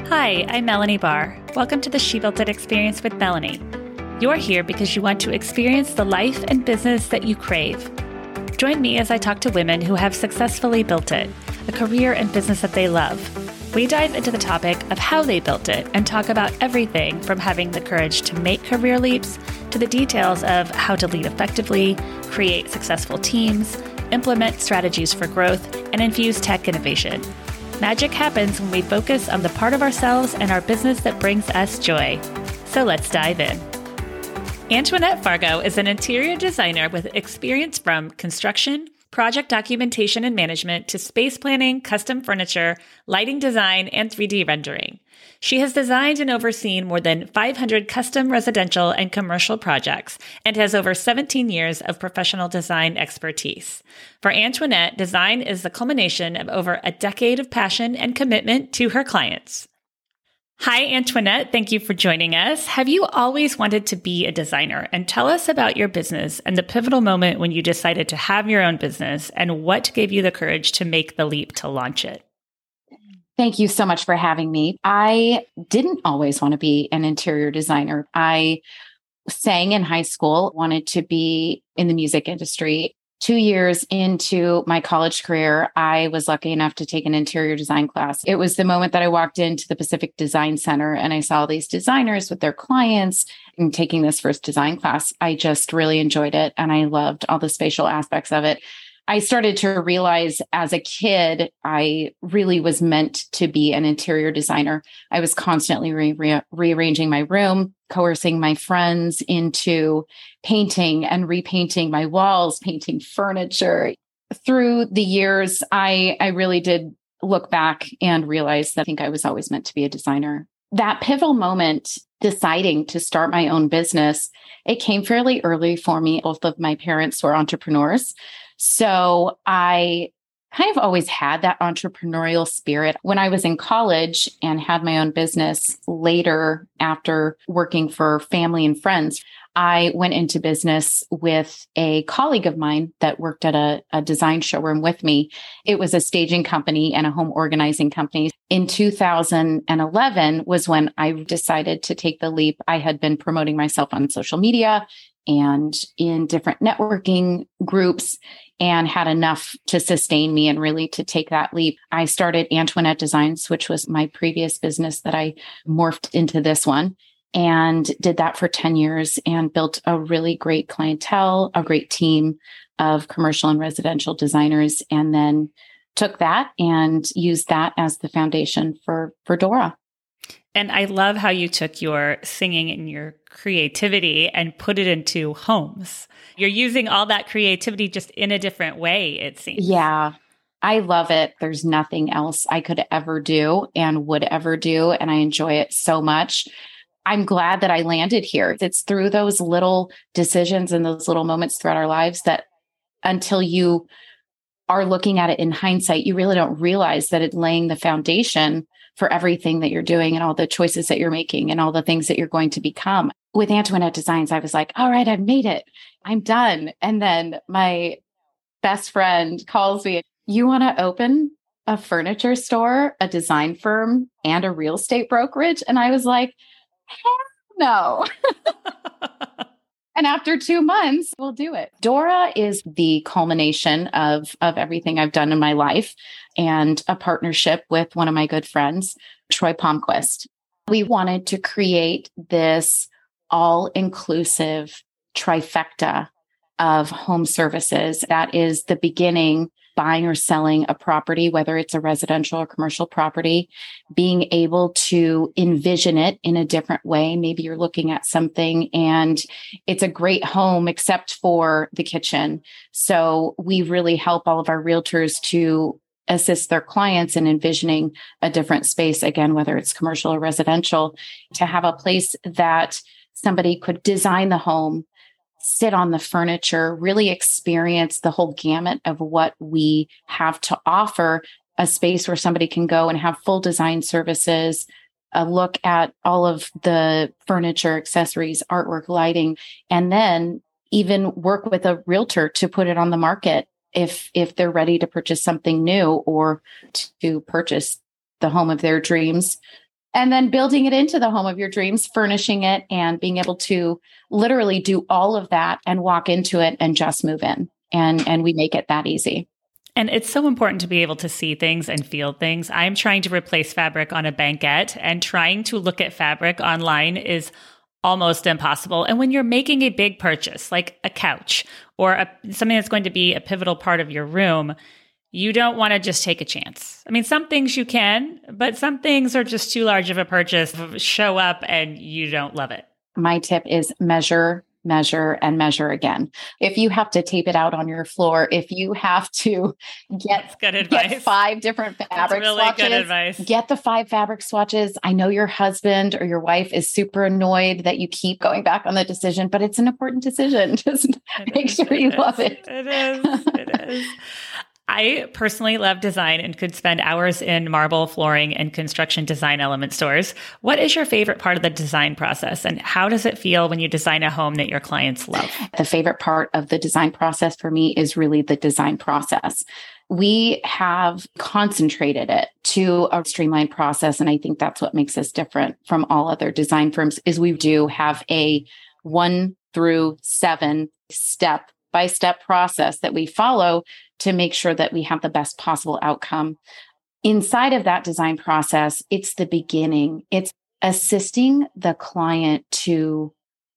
Hi, I'm Melanie Barr. Welcome to the She Built It Experience with Melanie. You're here because you want to experience the life and business that you crave. Join me as I talk to women who have successfully built it, a career and business that they love. We dive into the topic of how they built it and talk about everything from having the courage to make career leaps to the details of how to lead effectively, create successful teams, implement strategies for growth, and infuse tech innovation. Magic happens when we focus on the part of ourselves and our business that brings us joy. So let's dive in. Antoinette Fargo is an interior designer with experience from construction, project documentation and management to space planning, custom furniture, lighting design, and 3D rendering. She has designed and overseen more than 500 custom residential and commercial projects and has over 17 years of professional design expertise. For Antoinette, design is the culmination of over a decade of passion and commitment to her clients. Hi, Antoinette. Thank you for joining us. Have you always wanted to be a designer? And tell us about your business and the pivotal moment when you decided to have your own business and what gave you the courage to make the leap to launch it. Thank you so much for having me. I didn't always want to be an interior designer. I sang in high school, wanted to be in the music industry. 2 years into my college career, I was lucky enough to take an interior design class. It was the moment that I walked into the Pacific Design Center and I saw these designers with their clients and taking this first design class. I just really enjoyed it and I loved all the spatial aspects of it. I started to realize as a kid, I really was meant to be an interior designer. I was constantly rearranging my room, coercing my friends into painting and repainting my walls, painting furniture. Through the years, I really did look back and realize that I think I was always meant to be a designer. That pivotal moment, deciding to start my own business, it came fairly early for me. Both of my parents were entrepreneurs. So I kind of always had that entrepreneurial spirit. When I was in college and had my own business later after working for family and friends, I went into business with a colleague of mine that worked at a design showroom with me. It was a staging company and a home organizing company. In 2011 was when I decided to take the leap. I had been promoting myself on social media and in different networking groups and had enough to sustain me and really to take that leap. I started Antoinette Designs, which was my previous business that I morphed into this one, and did that for 10 years and built a really great clientele, a great team of commercial and residential designers, and then took that and used that as the foundation for Dora. And I love how you took your singing and your creativity and put it into homes. You're using all that creativity just in a different way, it seems. Yeah, I love it. There's nothing else I could ever do and would ever do. And I enjoy it so much. I'm glad that I landed here. It's through those little decisions and those little moments throughout our lives that until you are looking at it in hindsight, you really don't realize that it's laying the foundation for everything that you're doing and all the choices that you're making and all the things that you're going to become. With Antoinette Designs, I was like, all right, I've made it. I'm done. And then my best friend calls me, you want to open a furniture store, a design firm, and a real estate brokerage? And I was like, hell no. And after 2 months, we'll do it. Dora is the culmination of everything I've done in my life and a partnership with one of my good friends, Troy Palmquist. We wanted to create this all-inclusive trifecta of home services. That is the beginning, buying or selling a property, whether it's a residential or commercial property, being able to envision it in a different way. Maybe you're looking at something and it's a great home except for the kitchen. So we really help all of our realtors to assist their clients in envisioning a different space, again, whether it's commercial or residential, to have a place that somebody could design the home, sit on the furniture, really experience the whole gamut of what we have to offer, a space where somebody can go and have full design services, a look at all of the furniture, accessories, artwork, lighting, and then even work with a realtor to put it on the market if they're ready to purchase something new or to purchase the home of their dreams. And then building it into the home of your dreams, furnishing it and being able to literally do all of that and walk into it and just move in. And we make it that easy. And it's so important to be able to see things and feel things. I'm trying to replace fabric on a banquette, and trying to look at fabric online is almost impossible. And when you're making a big purchase, like a couch or something that's going to be a pivotal part of your room, you don't want to just take a chance. I mean, some things you can, but some things are just too large of a purchase, show up and you don't love it. My tip is measure, measure, and measure again. If you have to tape it out on your floor, if you have to get 5 different fabric swatches, good advice. Get the 5 fabric swatches. I know your husband or your wife is super annoyed that you keep going back on the decision, but it's an important decision. Just make sure you love it. It is. It is. I personally love design and could spend hours in marble, flooring, and construction design element stores. What is your favorite part of the design process, and how does it feel when you design a home that your clients love? The favorite part of the design process for me is really the design process. We have concentrated it to a streamlined process, and I think that's what makes us different from all other design firms, is we do have a 1 through 7 step-by-step process that we follow to make sure that we have the best possible outcome. Inside of that design process, it's the beginning. It's assisting the client to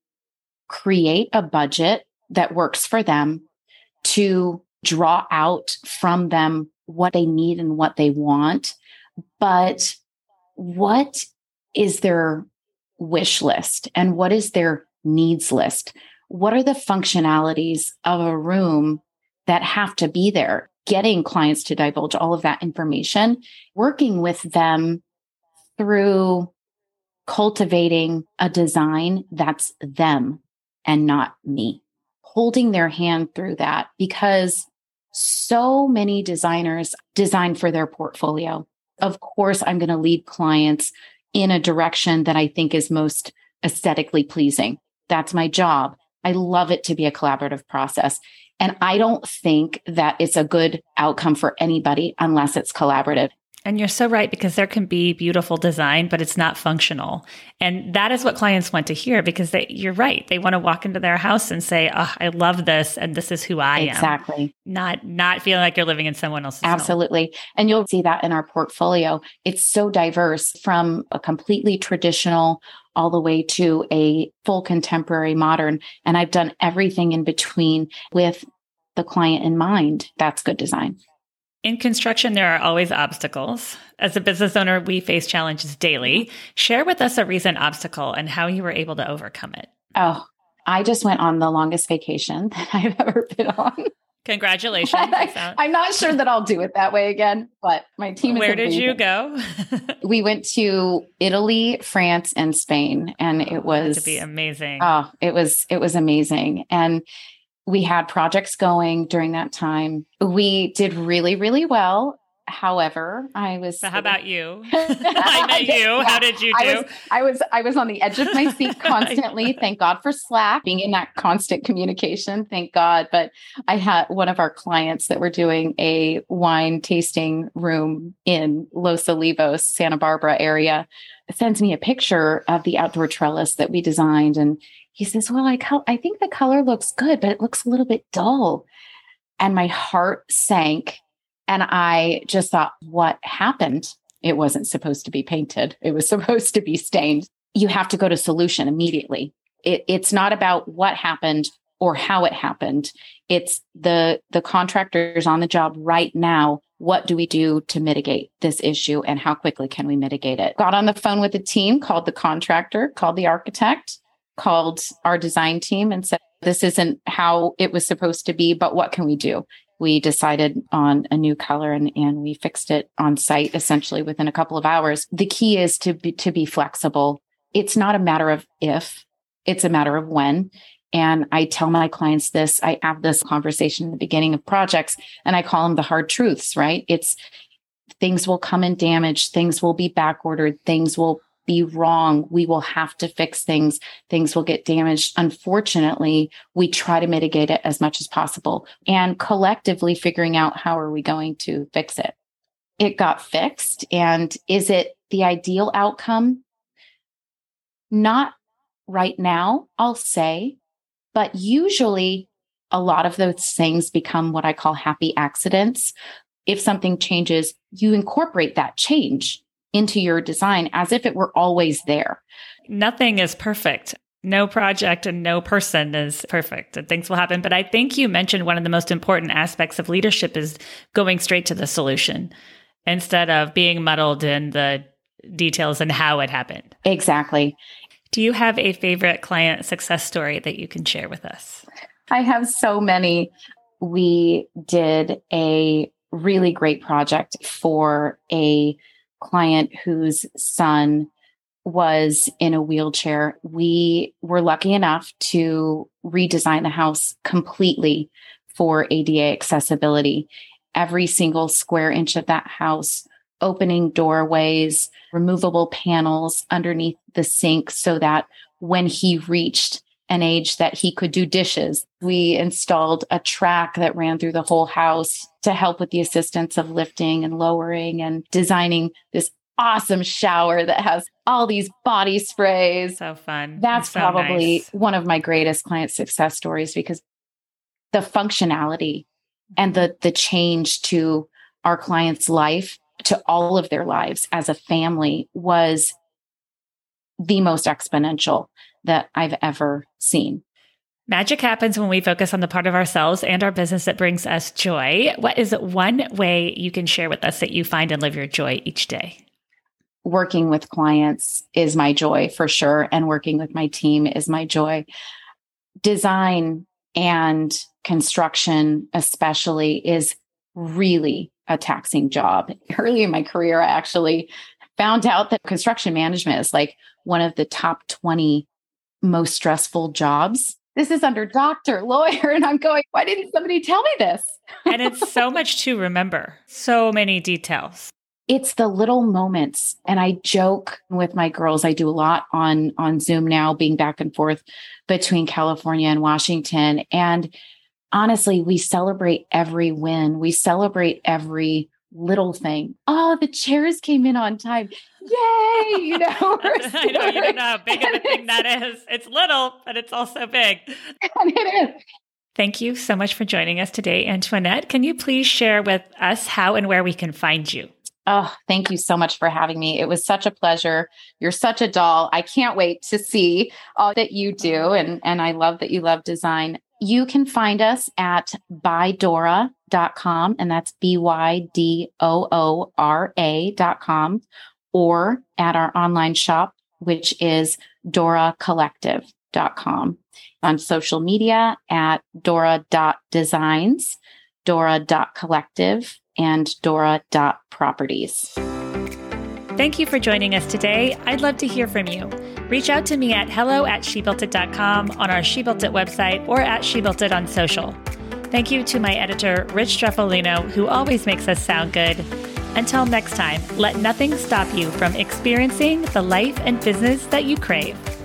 create a budget that works for them, to draw out from them what they need and what they want. But what is their wish list and what is their needs list? What are the functionalities of a room that have to be there? Getting clients to divulge all of that information, working with them through cultivating a design that's them and not me, holding their hand through that, because so many designers design for their portfolio. Of course, I'm going to lead clients in a direction that I think is most aesthetically pleasing. That's my job. I love it to be a collaborative process. And I don't think that it's a good outcome for anybody unless it's collaborative. And you're so right, because there can be beautiful design, but it's not functional. And that is what clients want to hear, because you're right. They want to walk into their house and say, oh, I love this, and this is who I am. Exactly. Not feeling like you're living in someone else's home. Absolutely. And you'll see that in our portfolio. It's so diverse, from a completely traditional all the way to a full contemporary modern. And I've done everything in between with the client in mind. That's good design. In construction, there are always obstacles. As a business owner, we face challenges daily. Share with us a recent obstacle and how you were able to overcome it. Oh, I just went on the longest vacation that I've ever been on. Congratulations. I'm not sure that I'll do it that way again, but my team is Where amazing. did you go? We went to Italy, France, and Spain, and it was to be amazing. Oh, it was amazing. And we had projects going during that time. We did really, really well. However, So how about you? I met you. Yeah. How did you do? I was on the edge of my seat constantly. Thank God for Slack, being in that constant communication. Thank God. But I had one of our clients that were doing a wine tasting room in Los Olivos, Santa Barbara area, sends me a picture of the outdoor trellis that we designed. And he says, well, I think the color looks good, but it looks a little bit dull. And my heart sank. And I just thought, what happened? It wasn't supposed to be painted. It was supposed to be stained. You have to go to solution immediately. It's not about what happened or how it happened. It's the contractors on the job right now. What do we do to mitigate this issue, and how quickly can we mitigate it? Got on the phone with the team, called the contractor, called the architect, called our design team, and said, this isn't how it was supposed to be, but what can we do? We decided on a new color and we fixed it on site essentially within a couple of hours. The key is to be flexible. It's not a matter of if, it's a matter of when. And I tell my clients this, I have this conversation in the beginning of projects, and I call them the hard truths, right? It's things will come in damaged, things will be back ordered, things will be wrong. We will have to fix things. Things will get damaged. Unfortunately, we try to mitigate it as much as possible, and collectively figuring out how are we going to fix it. It got fixed. And is it the ideal outcome? Not right now, I'll say, but usually a lot of those things become what I call happy accidents. If something changes, you incorporate that change into your design as if it were always there. Nothing is perfect. No project and no person is perfect, and things will happen. But I think you mentioned one of the most important aspects of leadership is going straight to the solution instead of being muddled in the details and how it happened. Exactly. Do you have a favorite client success story that you can share with us? I have so many. We did a really great project for a client whose son was in a wheelchair. We were lucky enough to redesign the house completely for ADA accessibility. Every single square inch of that house, opening doorways, removable panels underneath the sink so that when he reached an age that he could do dishes, we installed a track that ran through the whole house to help with the assistance of lifting and lowering, and designing this awesome shower that has all these body sprays. So fun. That's so probably nice. one of my greatest client success stories, because the functionality and the change to our client's life, to all of their lives as a family, was the most exponential that I've ever seen. Magic happens when we focus on the part of ourselves and our business that brings us joy. What is one way you can share with us that you find and live your joy each day? Working with clients is my joy for sure. And working with my team is my joy. Design and construction especially is really a taxing job. Early in my career, I actually found out that construction management is like one of the top 20 most stressful jobs. This is under doctor, lawyer. And I'm going, why didn't somebody tell me this? And it's so much to remember. So many details. It's the little moments. And I joke with my girls. I do a lot on Zoom now, being back and forth between California and Washington. And honestly, we celebrate every win. We celebrate every little thing. Oh, the chairs came in on time. Yay! I know, you don't know how big of a thing that is. It's little, but it's also big. And it is. Thank you so much for joining us today, Antoinette. Can you please share with us how and where we can find you? Oh, thank you so much for having me. It was such a pleasure. You're such a doll. I can't wait to see all that you do. And I love that you love design. You can find us at bydora.com, and that's BYDOORA.com, or at our online shop, which is doracollective.com. On social media at dora.designs, dora.collective, and dora.properties. Thank you for joining us today. I'd love to hear from you. Reach out to me at hello@shebuiltit.com, on our She Built It website, or at She Built It on social. Thank you to my editor, Rich Streffolino, who always makes us sound good. Until next time, let nothing stop you from experiencing the life and business that you crave.